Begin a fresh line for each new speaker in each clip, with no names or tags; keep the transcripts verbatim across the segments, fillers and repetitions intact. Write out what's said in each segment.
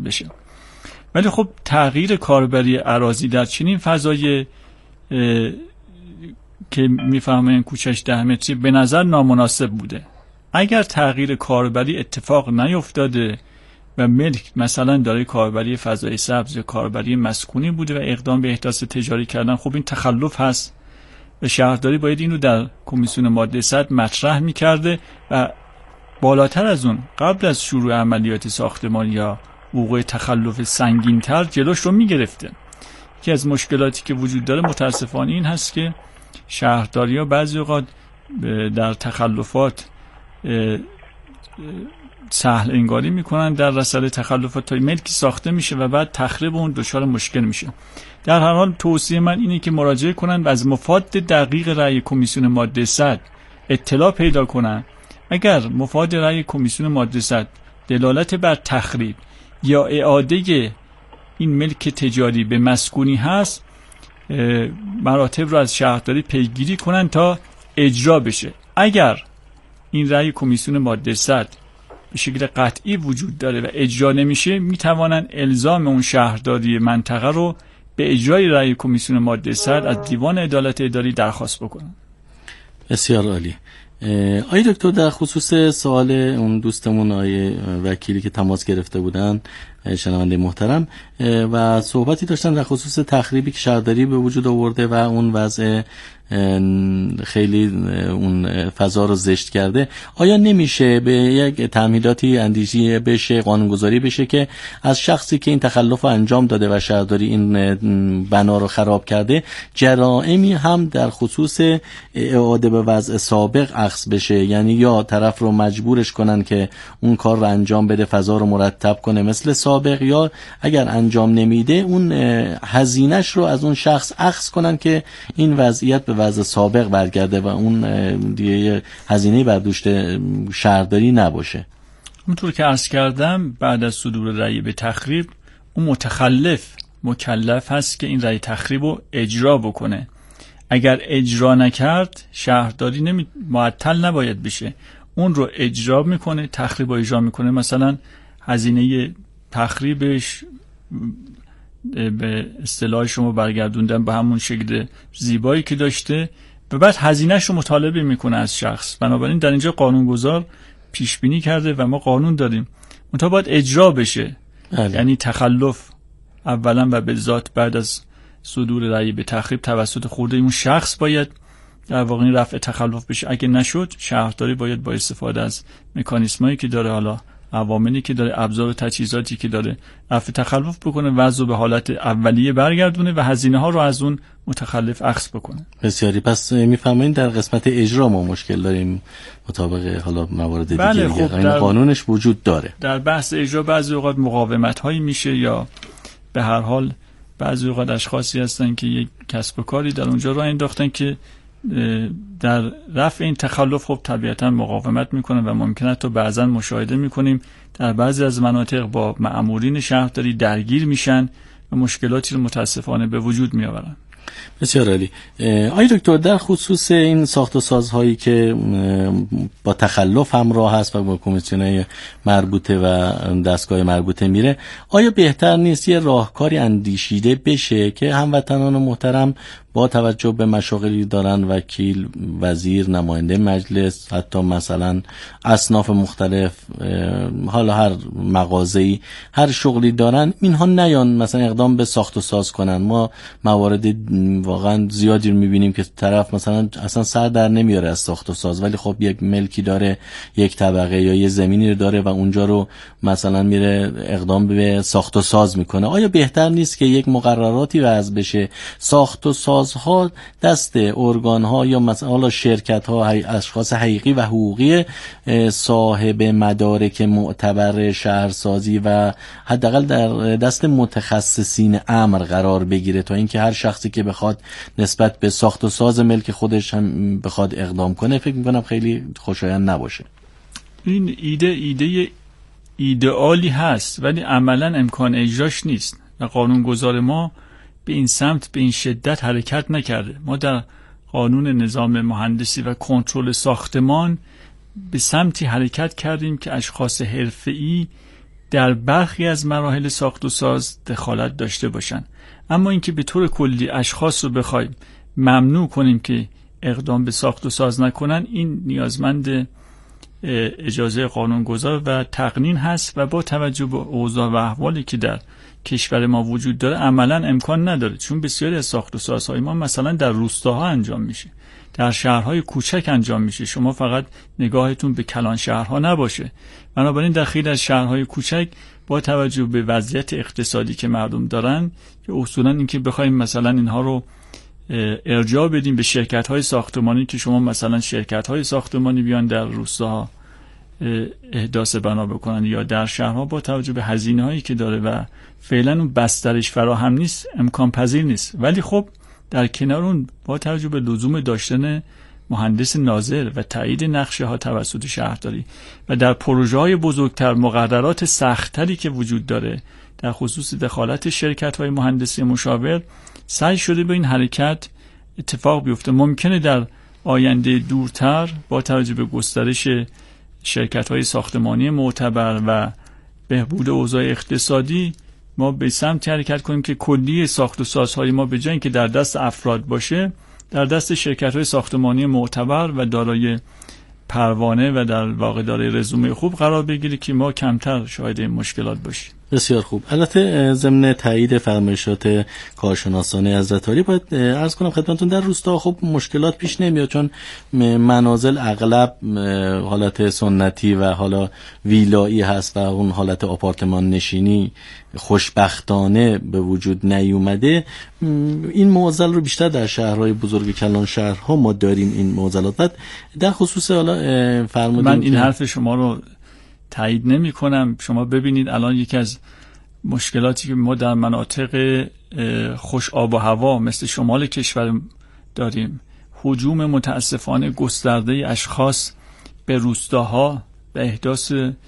بشه. ولی خب تغییر کاربری اراضی در چنین فضای که میفهمن کوچش ده متری به نظر نامناسب بوده. اگر تغییر کاربری اتفاق نیفتاده و ملک مثلا داره کاربری فضای سبز یا کاربری مسکونی بوده و اقدام به احداث تجاری کردن، خب این تخلف هست و شهرداری باید اینو در کمیسیون ماده صد مطرح میکرده و بالاتر از اون قبل از شروع عملیات ساختمانی یا وقوع تخلف سنگین‌تر جلوش رو میگرفته. یکی از مشکلاتی که وجود داره متاسفانه این هست که شهرداری‌ها بعضی اوقات در تخلفات سهل انگاری میکنن در رسل تخلفات تا ملکی ساخته میشه و بعد تخریب اون دچار مشکل میشه. در هر حال توصیه من اینه که مراجعه کنن و از مفاد دقیق رأی کمیسیون ماده صد اطلاع پیدا کنن. اگر مفاد رأی کمیسیون ماده صد دلالت بر تخریب یا اعاده این ملک تجاری به مسکونی هست، مراتب رو از شهرداری پیگیری کنن تا اجرا بشه. اگر این رأی کمیسیون ماده صد به شکل قطعی وجود داره و اجرا نمیشه، میتوانن الزام اون شهرداری منطقه رو به اجرای رأی کمیسیون ماده صد از دیوان عدالت اداری درخواست بکنن.
بسیار عالی. آقای دکتر، در خصوص سوال اون دوستمون آقای وکیلی که تماس گرفته بودن، شنونده محترم، و صحبتی داشتن در خصوص تخریبی که شهرداری به وجود آورده و اون وضع خیلی اون فضا رو زشت کرده، آیا نمیشه به یک تمهیداتی اندیشی بشه، قانونگذاری بشه که از شخصی که این تخلف رو انجام داده و شهرداری این بنا رو خراب کرده، جرائمی هم در خصوص اعاده به وضع سابق اخذ بشه؟ یعنی یا طرف رو مجبورش کنن که اون کار رو انجام بده، فضا رو مرتب کنه مثل سابق، یا اگر انجام نمیده اون هزینهش رو از اون شخص اخذ کنن که این وضعیت به وضع سابق برگرده و اون دیگه هزینه بر دوش شهرداری نباشه.
اونطور که عرض کردم، بعد از صدور رأی به تخریب اون متخلف مکلف هست که این رأی تخریب رو اجرا بکنه. اگر اجرا نکرد، شهرداری نمی... معطل نباید بشه، اون رو اجرا میکنه، تخریب رو اجرا میکنه. مثلا هزینه تخریبش به اصطلاح شما برگردوندن به همون شکل زیبایی که داشته و بعد هزینه‌اش رو مطالبه میکنه از شخص. بنابراین در اینجا قانونگذار پیش بینی کرده و ما قانون داریم، منتها باید اجرا بشه. بله. یعنی تخلف اولا و به ذات بعد از صدور رأی به تخریب توسط خود اون شخص باید در واقع رفع تخلف بشه. اگه نشد، شهرداری باید با استفاده از مکانیزمایی که داره، حالا عواملی که داره، ابزار و تجهیزاتی که داره، رفع تخلف بکنه، وضع به حالت اولیه برگردونه و هزینه ها رو از اون متخلف اخذ بکنه.
بسیاری. پس میفهمین در قسمت اجرا ما مشکل داریم مطابق حالا موارد دیگه.
بله،
دیگه
خب در
قانونش وجود داره.
در بحث اجرا بعضی اوقات مقاومت هایی میشه، یا به هر حال بعضی اوقات اشخاصی هستن که یک کسب و کاری در اونجا راه انداختن که در رفع این تخلف خب طبیعتا مقاومت میکنن و ممکنه تو بعضا مشاهده میکنیم در بعضی از مناطق با مأمورین شهرداری درگیر میشن و مشکلاتی رو متاسفانه به وجود میآورن.
بسیار عالی. آقای دکتر، در خصوص این ساخت و سازهایی که با تخلف همراه هست و با کمیسیون‌های مربوطه و دستگاه مربوطه میره، آیا بهتر نیست یه راهکاری اندیشیده بشه که هموطنان محترم با توجه به مشاغلی دارن، وکیل، وزیر، نماینده مجلس، حتی مثلا اصناف مختلف، حالا هر مغازه‌ای، هر شغلی دارن، اینها نیان مثلا اقدام به ساخت و ساز کنن؟ ما موارد واقعا زیادی رو میبینیم که طرف مثلا اصلا سر در نمیاره از ساخت و ساز، ولی خب یک ملکی داره، یک طبقه یا یه زمینی رو داره و اونجا رو مثلا میره اقدام به ساخت و ساز میکنه. آیا بهتر نیست که یک مقرراتی وضع بشه ساخت و ساز ها دست ارگان ها یا مثلا شرکت ها، اشخاص حقیقی و حقوقی صاحب مدارک معتبر شهرسازی و حداقل در دست متخصصین امر قرار بگیره، تا اینکه هر شخصی که بخواد نسبت به ساخت و ساز ملک خودش هم بخواد اقدام کنه، فکر میکنم خیلی خوشایند نباشه.
این ایده ایده ایدئالی هست ولی عملا امکان اجراش نیست و قانونگذار ما به این سمت به این شدت حرکت نکرده. ما در قانون نظام مهندسی و کنترل ساختمان به سمتی حرکت کردیم که اشخاص حرفه‌ای در برخی از مراحل ساخت و ساز دخالت داشته باشن. اما اینکه به طور کلی اشخاص رو بخوایم ممنوع کنیم که اقدام به ساخت و ساز نکنن، این نیازمند اجازه قانونگذار و تقنین هست و با توجه به اوضاع و احوالی که در کشور ما وجود داره عملا امکان نداره، چون بسیاری از ساخت و سازهای ما مثلا در روستاها انجام میشه، در شهرهای کوچک انجام میشه. شما فقط نگاهتون به کلان شهرها نباشه. بنابراین در خیلی از شهرهای کوچک با توجه به وضعیت اقتصادی که مردم دارن که اصولا اینکه بخوایم مثلا اینها رو ارجاع بدیم به شرکت‌های ساختمانی که شما مثلا شرکت‌های ساختمانی بیان در روستاها احداث بنا بکنن یا در شهرها، با توجه به هزینه‌هایی که داره و فعلا اون بسترش فراهم نیست، امکان پذیر نیست. ولی خب در کنار اون با توجه به لزوم داشتن مهندس ناظر و تایید نقشه ها توسط شهرداری و در پروژه های بزرگتر مقررات سخت‌تری که وجود داره در خصوص دخالت شرکت های مهندسی مشاور، سعی شده به این حرکت اتفاق بیفته. ممکنه در آینده دورتر با توجه به گسترش شرکت های ساختمانی معتبر و بهبود اوضاع اقتصادی ما به سمت حرکت کنیم که کلیه ساخت و سازهای ما به جای اینکه در دست افراد باشه، در دست شرکت‌های ساختمانی معتبر و دارای پروانه و در واقع دارای رزومه خوب قرار بگیره که ما کمتر شاهد این مشکلات باشیم.
بسیار خوب. البته ضمن تایید فرمایشات کارشناسان حضرت عالی باید عرض کنم خدمتتون در روستا خب مشکلات پیش نمیاد، چون منازل اغلب حالت سنتی و حالا ویلایی هست و اون حالت آپارتمان نشینی خوشبختانه به وجود نیومده. این معضل رو بیشتر در شهرهای بزرگ کلان شهرها ما داریم این معضلات. بعد در خصوص حالا فرمودین
من این حرف شما رو تایید نمی کنم. شما ببینید الان یکی از مشکلاتی که ما در مناطق خوش آب و هوا مثل شمال کشور داریم، هجوم متاسفانه گسترده اشخاص به روستاها به احداث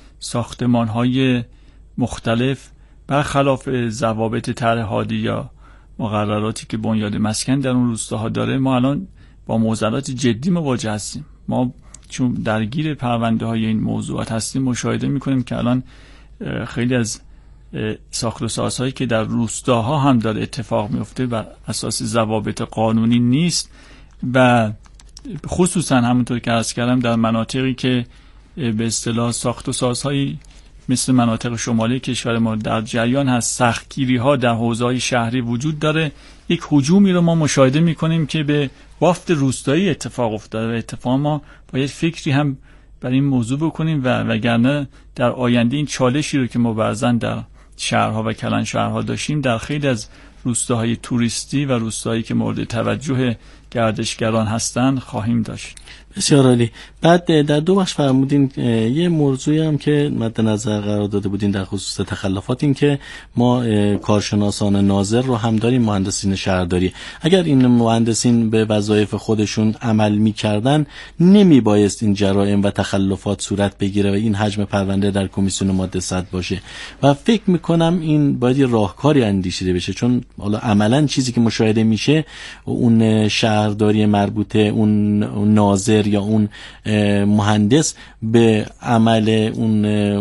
ساختمان‌های مختلف برخلاف ضوابط طرح هادی یا مقرراتی که بنیاد مسکن در اون روستاها داره. ما الان با معضلات جدی مواجه هستیم. ما چون درگیر پرونده های این موضوعات هستیم مشاهده میکنیم که الان خیلی از ساخت و سازهایی که در روستاها هم داره اتفاق میفته بر اساس ضوابط قانونی نیست و خصوصا همونطور که عرض کردم در مناطقی که به اصطلاح ساخت و سازهایی مثل مناطق شمالی کشور ما در جریان هست، سختگیری ها در حوزه‌های شهری وجود داره. یک هجومی رو ما مشاهده میکنیم که به بافت روستایی اتفاق افتاده و اتفاق ما باید فکری هم بر این موضوع بکنیم و وگرنه در آینده این چالشی رو که ما بعضا در شهرها و کلان شهرها داشتیم در خیلی از روستاهای توریستی و روستاهایی که مورد توجه گردشگران هستند خواهیم داشت.
بسیار عالی. بعد در دو بخش فرمودین یه موضوعی هم که مد نظر قرار داده بودین در خصوص تخلفات، این که ما کارشناسان ناظر رو هم داریم، مهندسین شهرداری. اگر این مهندسین به وظایف خودشون عمل می‌کردن نمیبایست این جرائم و تخلفات صورت بگیره و این حجم پرونده در کمیسیون ماده صد باشه و فکر می‌کنم این باید یه راهکاری اندیشیده بشه، چون حالا عملاً چیزی که مشاهده میشه اون شهرداری مربوطه، اون ناظر یا اون مهندس به عمل اون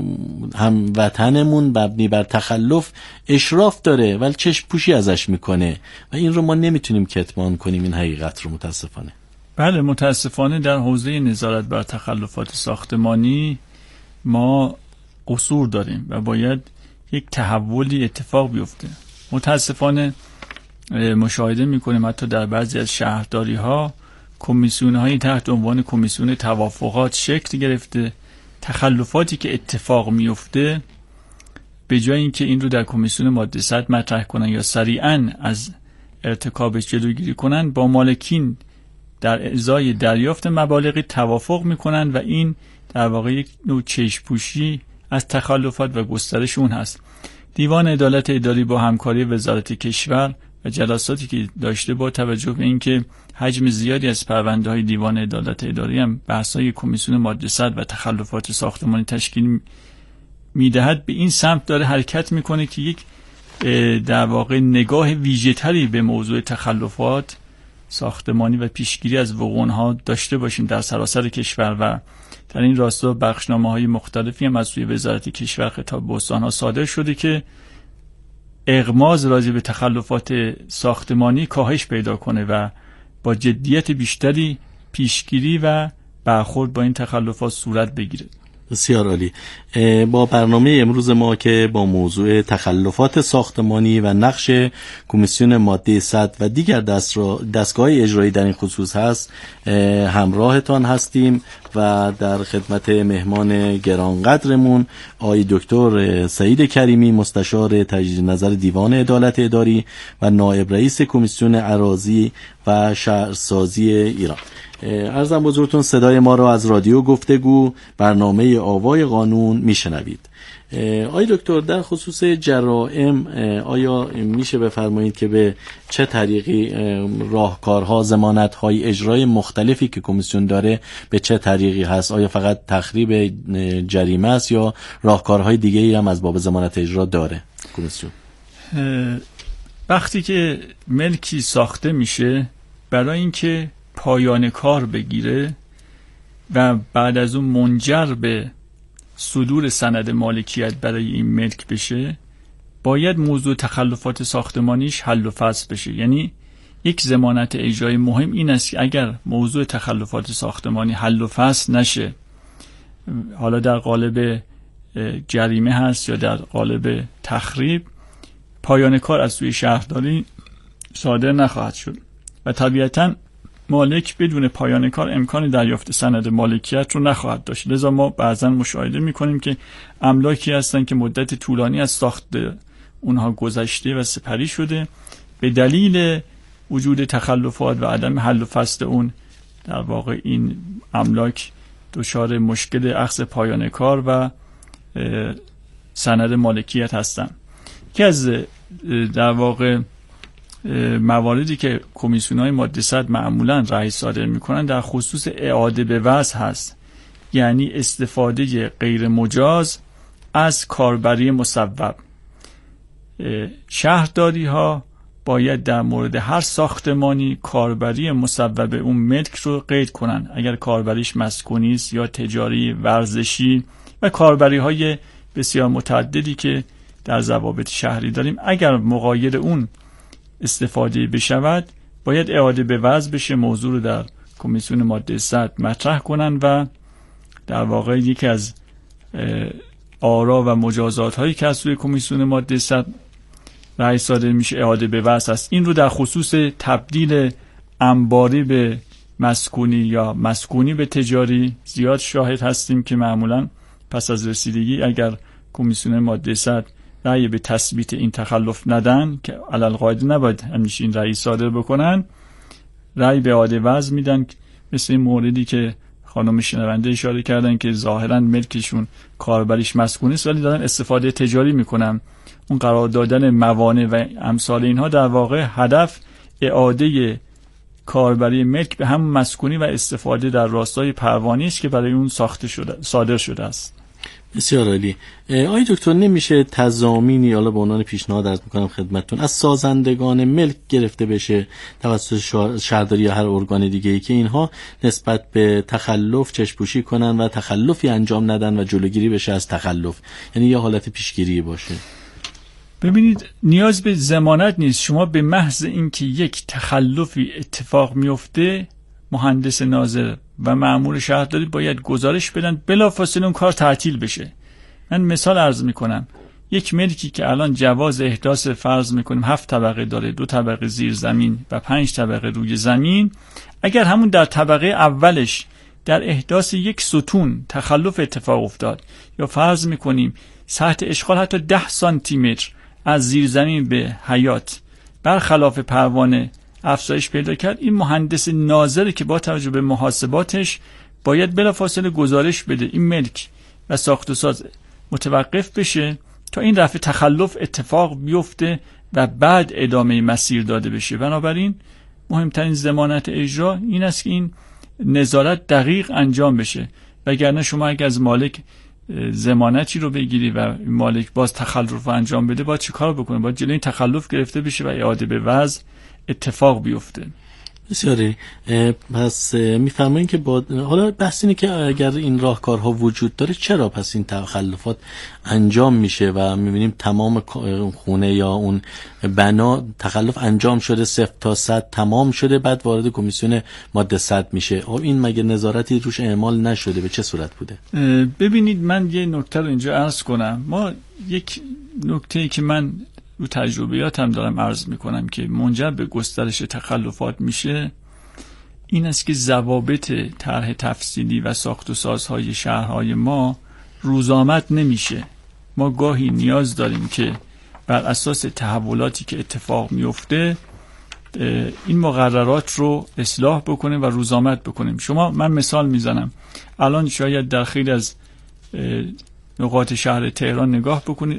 هموطنمون مبنی بر تخلف اشراف داره ولی چشم پوشی ازش میکنه و این رو ما نمیتونیم کتمان کنیم این حقیقت رو متاسفانه.
بله متاسفانه در حوزه نظارت بر تخلفات ساختمانی ما قصور داریم و باید یک تحولی اتفاق بیفته. متاسفانه مشاهده میکنیم حتی در بعضی از شهرداری ها کمیسیون هایی تحت عنوان کمیسیون توافقات شکل گرفته. تخلفاتی که اتفاق میفته به جای اینکه این رو در کمیسیون ماده صد مطرح کنن یا سریعا از ارتکابش جلوگیری کنن، با مالکین در ازای دریافت مبالغی توافق میکنن و این در واقع یک نوع چشم‌پوشی از تخلفات و گسترش اون هست. دیوان عدالت اداری با همکاری وزارت کشور و جلساتی که داشته با توجه به اینکه حجم زیادی از پرونده‌های دیوان عدالت اداری هم بحث‌های کمیسیون ماده صد و تخلفات ساختمانی تشکیل میدهد، به این سمت داره حرکت میکنه که یک در واقع نگاه ویژه‌تری به موضوع تخلفات ساختمانی و پیشگیری از وقوع‌ها داشته باشیم در سراسر کشور و در این راستا بخشنامه‌های مختلفی هم از سوی وزارت کشور خطاب به استان‌ها صادر شده که اغماض راجع به تخلفات ساختمانی کاهش پیدا کنه و با جدیت بیشتری پیشگیری و برخورد با این تخلفات صورت بگیره.
بسیار عالی. با برنامه امروز ما که با موضوع تخلفات ساختمانی و نقش کمیسیون ماده صد و دیگر دستگاه اجرایی در این خصوص هست همراهتان هستیم و در خدمت مهمان گرانقدرمون آقای دکتر سعید کریمی، مستشار تجدید نظر دیوان عدالت اداری و نایب رئیس کمیسیون اراضی و شهرسازی ایران. عرضم بزرگتون صدای ما را از رادیو گفتگو برنامه آوای قانون میشنوید. آقای دکتر، در خصوص جرائم آیا میشه بفرمایید که به چه طریقی راهکارها، ضمانت‌های اجرای مختلفی که کمیسیون داره به چه طریقی هست؟ آیا فقط تخریب جریمه است یا راهکارهای دیگه‌ای هم از باب ضمانت اجرا داره کمیسیون؟
وقتی که ملکی ساخته میشه، برای اینکه پایان کار بگیره و بعد از اون منجر به صدور سند مالکیت برای این ملک بشه، باید موضوع تخلفات ساختمانیش حل و فصل بشه. یعنی یک ضمانت اجرایی مهم این است که اگر موضوع تخلفات ساختمانی حل و فصل نشه، حالا در قالب جریمه هست یا در قالب تخریب، پایان کار از سوی شهرداری صادر نخواهد شد و طبیعتاً مالک بدون پایان کار امکان دریافت سند مالکیت رو نخواهد داشت. لذا ما بعضا مشاهده میکنیم که املاکی هستن که مدت طولانی از ساخت اونها گذشته و سپری شده، به دلیل وجود تخلفات و عدم حل و فصل اون در واقع این املاک دچار مشکل اخذ پایان کار و سند مالکیت هستن. که از در واقع مواردی که کمیسیون‌های ماده صد معمولاً رأی صادر می‌کنن در خصوص اعاده به وضع هست، یعنی استفاده غیر مجاز از کاربری مصوب. شهرداری‌ها باید در مورد هر ساختمانی کاربری مصوب اون ملک رو قید کنن، اگر کاربریش مسکونی است یا تجاری، ورزشی و کاربری‌های بسیار متعددی که در ضوابط شهری داریم. اگر مغایر اون استفاده بشود باید اعاده به وضع بشه. موضوع رو در کمیسیون ماده صد مطرح کنن و در واقع یکی از آرا و مجازات هایی که از سوی کمیسیون ماده صد رأی صادر میشه اعاده به وضع است. این رو در خصوص تبدیل انباری به مسکونی یا مسکونی به تجاری زیاد شاهد هستیم که معمولا پس از رسیدگی اگر کمیسیون ماده صد رأی به تثبیت این تخلف ندن، که علل قاعده نباید همیشه این رأی صادر بکنن، رأی به اعاده وضع میدن. مثل این موردی که خانم شنونده اشاره کردن که ظاهرا ملکشون کاربریش مسکونی است ولی دارن استفاده تجاری میکنن، اون قرار دادن موانع و امثال اینها در واقع هدف اعاده کاربری ملک به همون مسکونی و استفاده در راستای پروانی است که برای اون ساخته شده صادر شده است.
بسیار عالی. آقای دکتر، نمیشه تضامینی، حالا به عنوان پیشنهاد عرض میکنم خدمتتون، از سازندگان ملک گرفته بشه توسط شهرداری یا هر ارگان دیگه ای که اینها نسبت به تخلف چشم‌پوشی کنن و تخلفی انجام ندن و جلوگیری بشه از تخلف، یعنی یه حالت پیشگیری باشه؟
ببینید، نیاز به ضمانت نیست. شما به محض اینکه یک تخلفی اتفاق میفته، مهندس ناظر و مأمور شهرداری باید گزارش بدن، بلافاصله اون کار تعطیل بشه. من مثال عرض میکنم، یک ملکی که الان جواز احداث فرض میکنیم هفت طبقه داره، دو طبقه زیر زمین و پنج طبقه روی زمین، اگر همون در طبقه اولش در احداث یک ستون تخلف اتفاق افتاد یا فرض میکنیم سطح اشغال حتی ده سانتی متر از زیر زمین به حیاط برخلاف پروانه افزایش پیدا کرد، این مهندس ناظری که با توجه به محاسباتش باید بلافاصله گزارش بده این ملک و ساخت و ساز متوقف بشه تا این رفع تخلف اتفاق بیفته و بعد ادامه مسیر داده بشه. بنابراین مهمترین ضمانت اجرا این است که این نظارت دقیق انجام بشه، وگرنه شما اگه از مالک ضمانتی رو بگیری و مالک باز تخلف انجام بده، باید چه کار بکنه؟ باید جلوی تخلف گرفته بشه و اعاده به وضع اتفاق بیفته.
بسیاری. پس میفرمایید که با حالا بحث اینه که اگر این راهکارها وجود داره چرا پس این تخلفات انجام میشه و میبینیم تمام خونه یا اون بنا تخلف انجام شده، صفر تا صد تمام شده، بعد وارد کمیسیون ماده صد میشه. آیا این مگه نظارتی روش اعمال نشده؟ به چه صورت بوده؟
ببینید من یه نکته رو اینجا عرض کنم. ما یک نکته‌ای که من رو تجربیاتم دارم عرض میکنم که منجر به گسترش تخلفات میشه این است که ضوابط طرح تفصیلی و ساخت و سازهای شهرهای ما روزآمد نمیشه. ما گاهی نیاز داریم که بر اساس تحولاتی که اتفاق میفته این مقررات رو اصلاح بکنیم و روزآمد بکنیم. شما من مثال میزنم، الان شاید در خیلی از نقاط شهر تهران نگاه بکنید،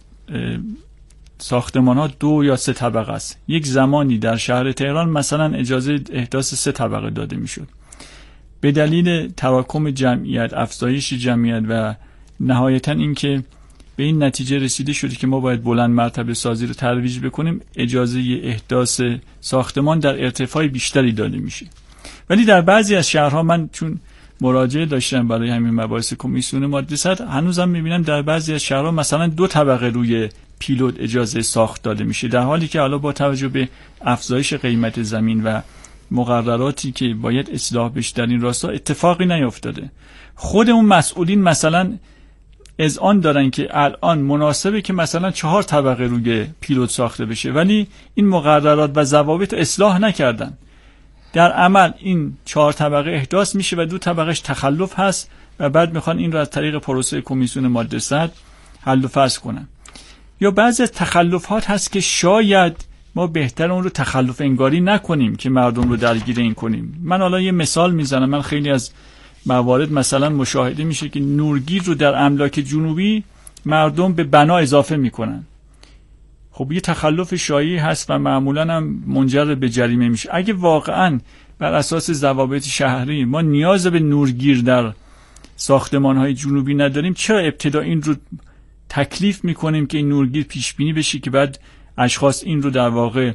ساختمان ها دو یا سه طبقه است. یک زمانی در شهر تهران مثلا اجازه احداث سه طبقه داده میشد. به دلیل تراکم جمعیت، افزایش جمعیت و نهایتا اینکه به این نتیجه رسیده شده که ما باید بلند مرتبه سازی رو ترویج بکنیم، اجازه احداث ساختمان در ارتفاع بیشتری داده میشه. ولی در بعضی از شهرها، من چون مراجعه داشتم برای همین مباحث کمیسیون ماده صد، هنوزم میبینم در بعضی از شهرها مثلا دو طبقه روی پیلوت اجازه ساخت داده میشه، در حالی که حالا با توجه به افزایش قیمت زمین و مقرراتی که باید اصلاح بشه در این راستا اتفاقی نیفتاده. خود اون مسئولین مثلا اذعان دارن که الان مناسبه که مثلا چهار طبقه روی پیلوت ساخته بشه، ولی این مقررات و ضوابط اصلاح نکردن. در عمل این چهار طبقه احداث میشه و دو طبقهش تخلف هست و بعد میخوان این رو از طریق پروسه کمیسیون ماده صد حل و فصل کنن. یا بعضی از تخلفات هست که شاید ما بهتر اون رو تخلف انگاری نکنیم که مردم رو درگیر این کنیم. من حالا یه مثال میزنم. من خیلی از موارد مثلا مشاهده میشه که نورگیر رو در املاک جنوبی مردم به بنا اضافه میکنن. خب یه تخلف شایعی هست و معمولا هم منجر به جریمه میشه. اگه واقعا بر اساس ضوابط شهری ما نیاز به نورگیر در ساختمان‌های جنوبی نداریم، چرا ابتدا این رو تکلیف میکنیم که این نورگیر پیش بینی بشه که بعد اشخاص این رو در واقع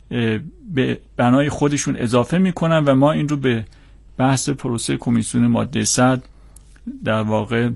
به بنای خودشون اضافه میکنن و ما این رو به بحث پروسه کمیسیون ماده صد در واقع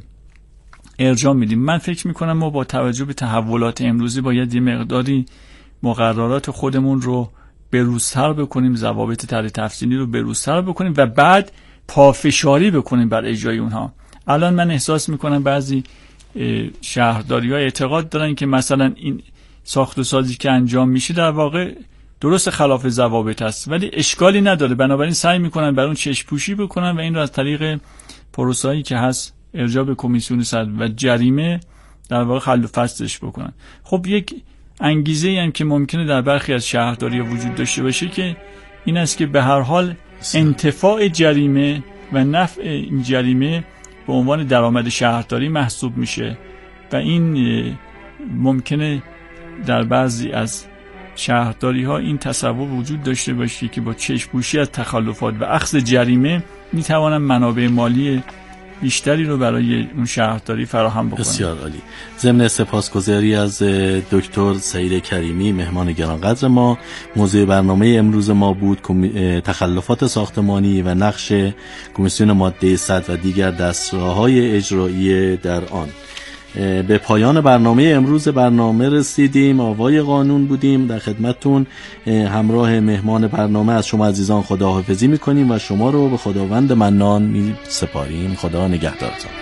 ارجاع میدیم. من فکر میکنم ما با توجه به تحولات امروزی باید یه مقداری مقررات خودمون رو بروزتر بکنیم، ضوابط طرح تفصیلی رو بروزتر بکنیم و بعد پافشاری بکنیم بر اجرای اونها. الان من احساس میکنم بعضی شهرداری ها اعتقاد دارن که مثلا این ساخت و سازی که انجام میشه در واقع درست خلاف ضوابط است، ولی اشکالی نداره، بنابراین سعی میکنن بر اون چشم پوشی بکنن و این رو از طریق پروسه‌ای که هست ارجاع به کمیسیون صد و جریمه در واقع حل و فصلش بکنن. خب یک انگیزه‌ای هم که ممکنه در برخی از شهرداری‌ها وجود داشته باشه که این است که به هر حال انتفاع جریمه و نفع این جریمه به عنوان درآمد شهرداری محسوب میشه و این ممکنه در بعضی از شهرداری ها این تصور وجود داشته باشه که با چشم‌پوشی از تخلفات و اخذ جریمه میتوانن منابع مالی بیشتری رو برای اون شهرداری فراهم بکنن.
بسیار عالی. ضمن سپاسگزاری از دکتر سعید کریمی مهمان گرانقدر ما، موضوع برنامه امروز ما بود تخلفات ساختمانی و نقش کمیسیون ماده صد و دیگر دستگاه‌های اجرایی در آن. به پایان برنامه امروز برنامه رسیدیم. آوای قانون بودیم در خدمتتون. همراه مهمان برنامه از شما عزیزان خداحافظی میکنیم و شما رو به خداوند منان می سپاریم. خدا نگهدارتان.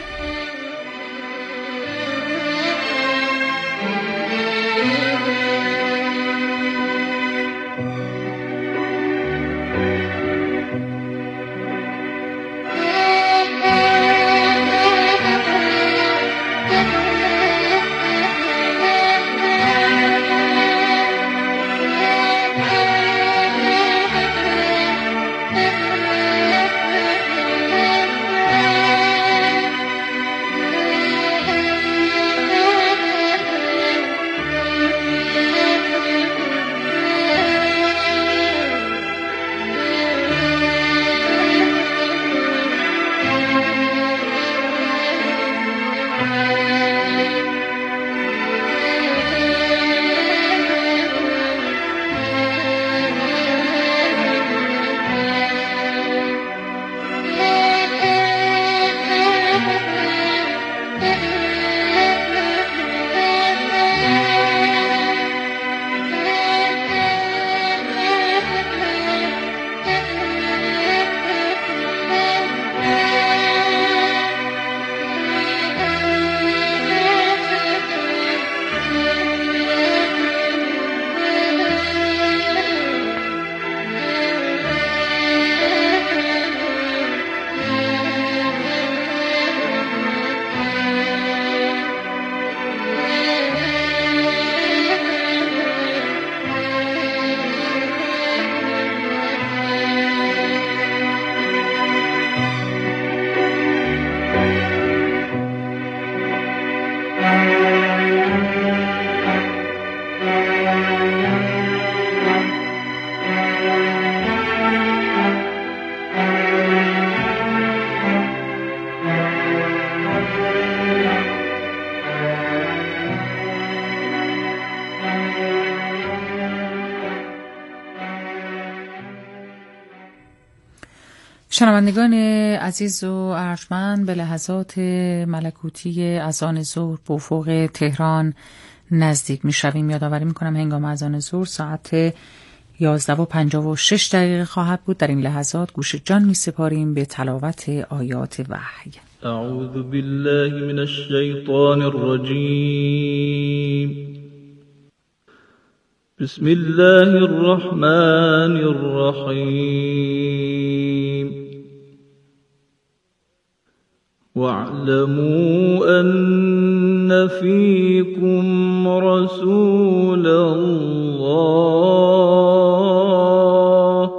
شنوندگان عزیز و ارجمند، به لحظات ملکوتی اذان ظهر به افق تهران نزدیک می شویم. یادآوری می کنم هنگام اذان ظهر ساعت یازده و پنجاه و شش دقیقه خواهد بود. در این لحظات گوش جان می سپاریم به تلاوت آیات وحی.
اعوذ بالله من الشیطان الرجیم. بسم الله الرحمن الرحیم. واعلموا أن فيكم رسول الله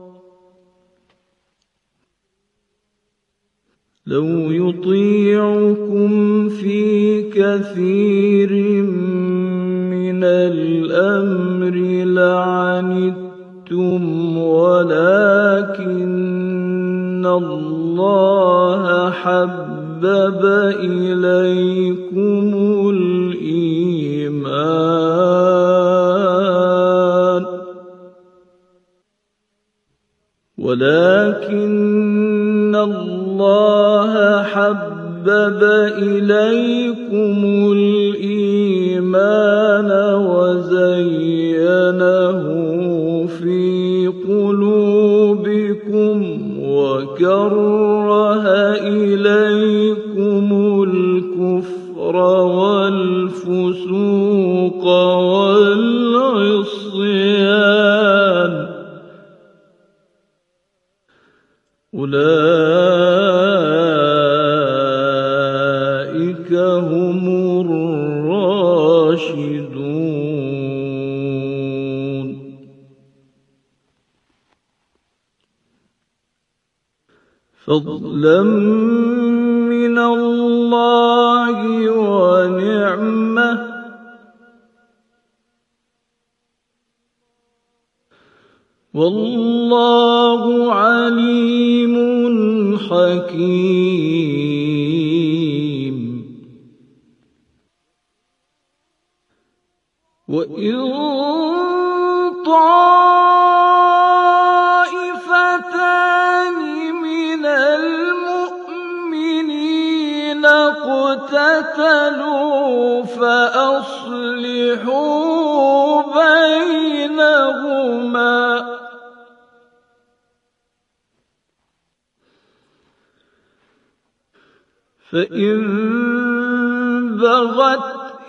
لو يطيعكم في كثير من الأمر لعنتم ولكن الله حبب إليكم الإيمان ولكن الله حبب إليكم الإيمان وزينه في قلوبكم وكره إليكم الكفر والفسوق والعصيان أولئك هم الراشدون. فضلا من الله ونعمة والله عليم حكيم. وإن طائفتان من المؤمنين اقتتلوا فأصلحوا بينهما فإن بغت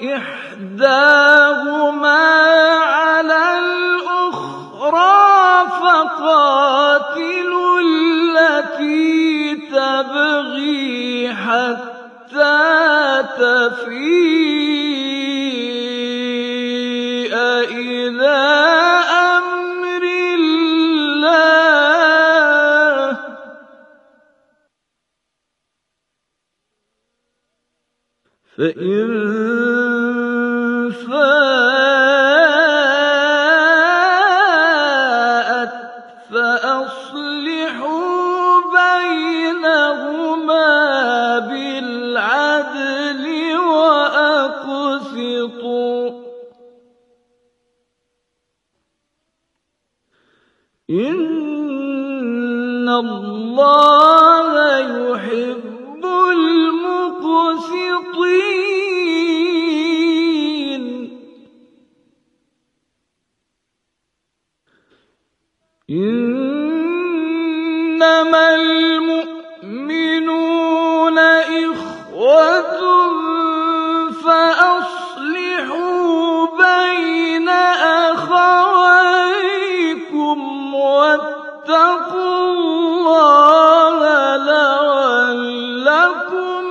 إحداهما على الأخرى فقاتلوا التي تبغي حتى تفيء إلى أمر الله فإن فاءت فأصلحوا بينهما بالعدل وأقسطوا إن الله يحب المقسطين. إنما المؤمنون إخوة فأصلحوا بين أخويكم واتقوا الله لعلكم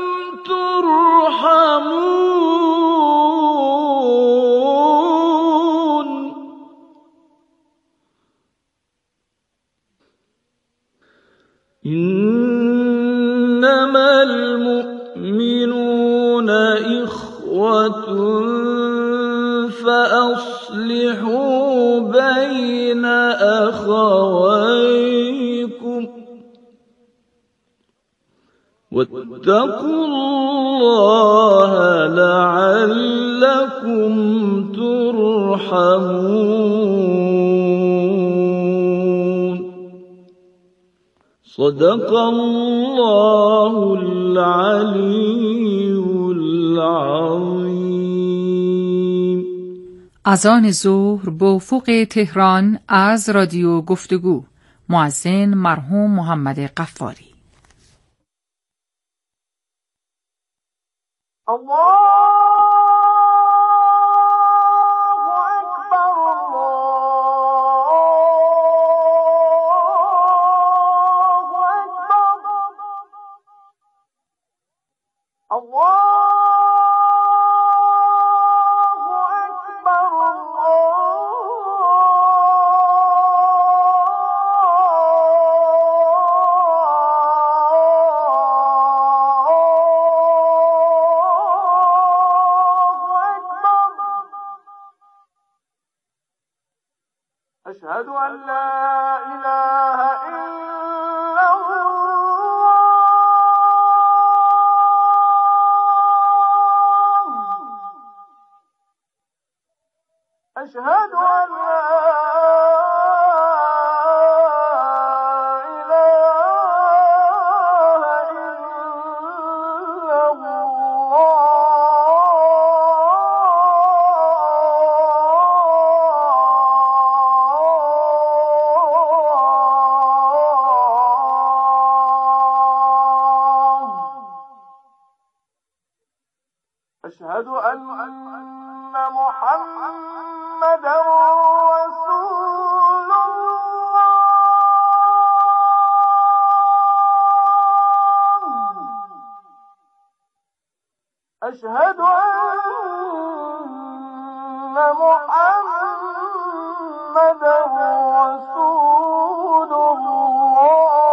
ترحمون. إنما المؤمنون إخوة فأصلحوا بين أخويكم واتقوا الله لعلكم ترحمون. صدق الله العلی العظیم.
اذان ظهر به افق تهران از رادیو گفتگو. مؤذن مرحوم محمد غفاری.
أشهد أن لا إله إلا الله. أشهد أن لا أشهد أن محمدا رسول الله. أشهد أن محمدا رسول الله.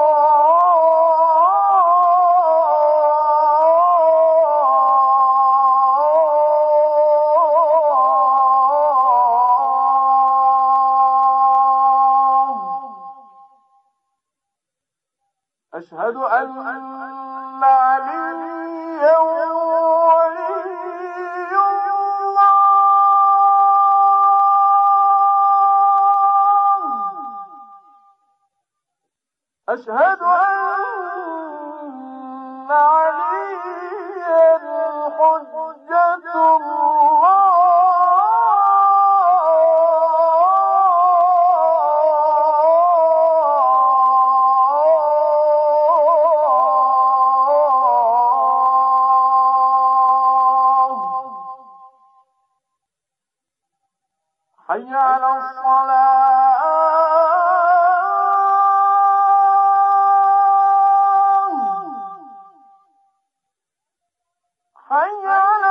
أشهد أن عليا ولي الله. أشهد أن عليا حجة الله. حي على الصلاة. حي على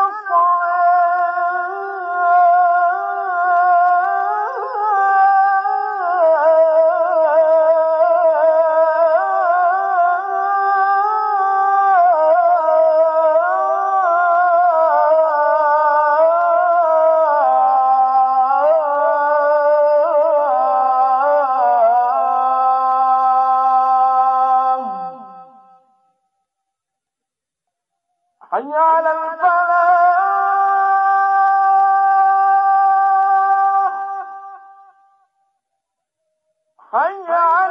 حي على الفلاح. حي على